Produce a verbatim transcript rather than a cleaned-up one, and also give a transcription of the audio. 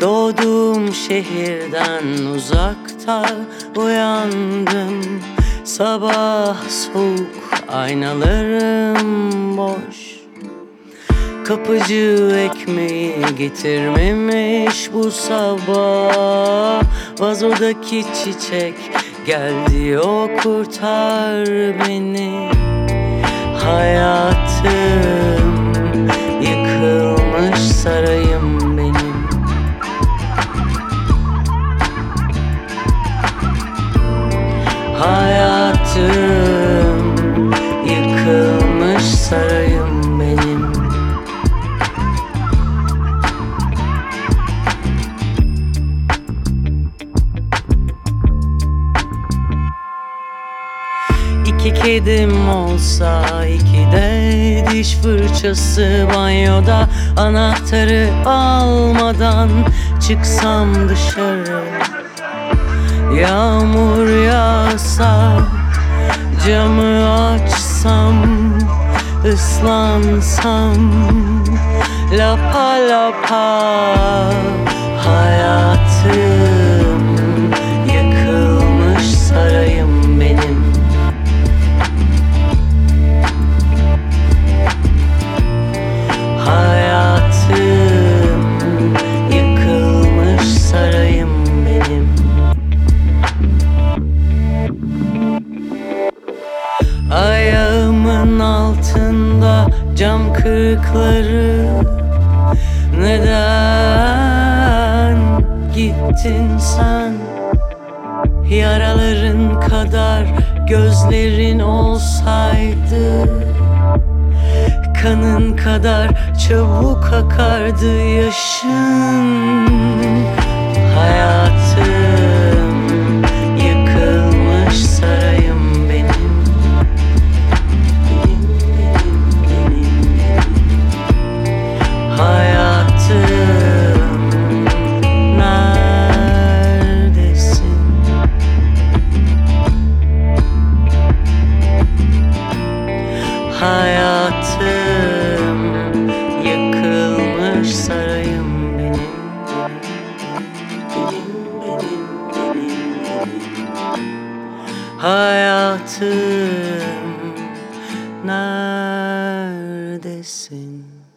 Doğduğum şehirden uzakta uyandım. Sabah soğuk, aynalarım boş. Kapıcı ekmeği getirmemiş bu sabah. Vazodaki çiçek geldi, o kurtar beni. Hayatım yıkılmış, sarayım benim. Hayatım yıkılmış, sarayım benim. İki kedim olsa, iki de diş fırçası banyoda, anahtarı almadan çıksam dışarı. Yağmur yağsa, camı açsam, ıslansam lapa lapa. Hayatım yıkılmış, sarayım benim. Hayatım yıkılmış, sarayım benim. Ayağımın altında cam kırıkları. Neden gittin sen? Yaraların kadar gözlerin olsaydı, kanın kadar çabuk akardı yaşın. Hayatım yıkılmış, sarayım benim. Hayatım neredesin? Hayatım yıkılmış, sarayım benim. Hayatım neredesin?